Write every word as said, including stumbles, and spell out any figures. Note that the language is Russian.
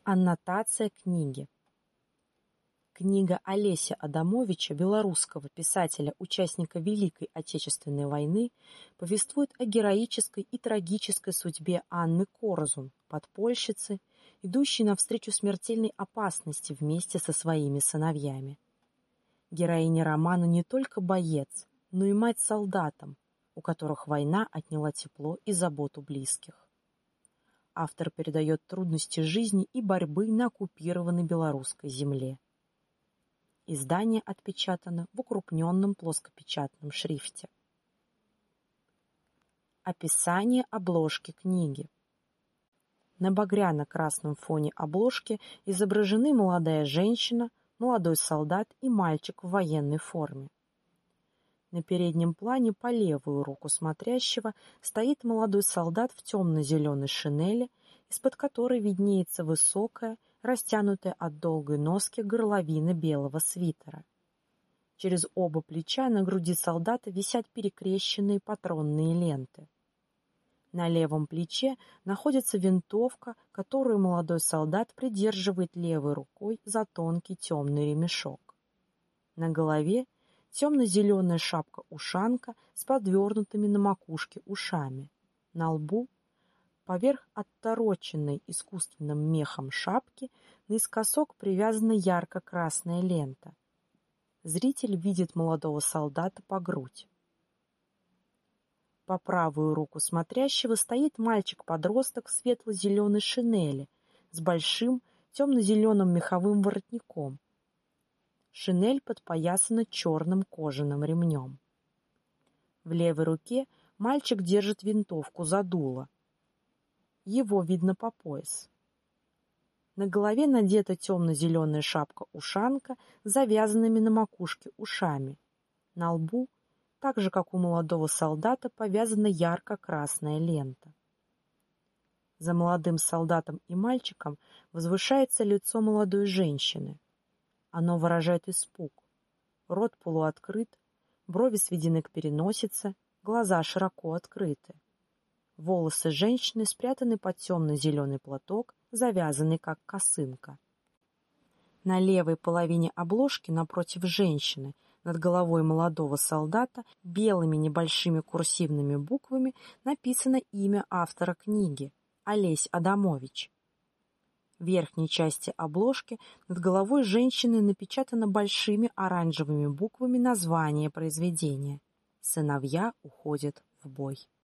Аннотация книги. Книга Олеся Адамовича, белорусского писателя, участника Великой Отечественной войны, повествует о героической и трагической судьбе Анны Корзун, подпольщицы, идущей навстречу смертельной опасности вместе со своими сыновьями. Героиня романа не только боец, но и мать солдатам, у которых война отняла тепло и заботу близких. Автор передает трудности жизни и борьбы на оккупированной белорусской земле. Издание отпечатано в укрупненном плоскопечатном шрифте. Описание обложки книги. На багряно-красном фоне обложки изображены молодая женщина, молодой солдат и мальчик в военной форме. На переднем плане по левую руку смотрящего стоит молодой солдат в темно-зеленой шинели, из-под которой виднеется высокая, растянутая от долгой носки горловина белого свитера. Через оба плеча на груди солдата висят перекрещенные патронные ленты. На левом плече находится винтовка, которую молодой солдат придерживает левой рукой за тонкий темный ремешок. На голове темно-зеленая шапка-ушанка с подвернутыми на макушке ушами. На лбу, поверх оттороченной искусственным мехом шапки, наискосок привязана ярко-красная лента. Зритель видит молодого солдата по грудь. По правую руку смотрящего стоит мальчик-подросток в светло-зеленой шинели с большим темно-зеленым меховым воротником. Шинель подпоясана черным кожаным ремнем. В левой руке мальчик держит винтовку за дуло. Его видно по пояс. На голове надета темно-зеленая шапка-ушанка с завязанными на макушке ушами. На лбу, так же как у молодого солдата, повязана ярко-красная лента. За молодым солдатом и мальчиком возвышается лицо молодой женщины. Оно выражает испуг. Рот полуоткрыт, брови сведены к переносице, глаза широко открыты. Волосы женщины спрятаны под темно-зеленый платок, завязанный как косынка. На левой половине обложки напротив женщины, над головой молодого солдата, белыми небольшими курсивными буквами написано имя автора книги – Олесь Адамович. В верхней части обложки над головой женщины напечатано большими оранжевыми буквами название произведения «Сыновья уходят в бой».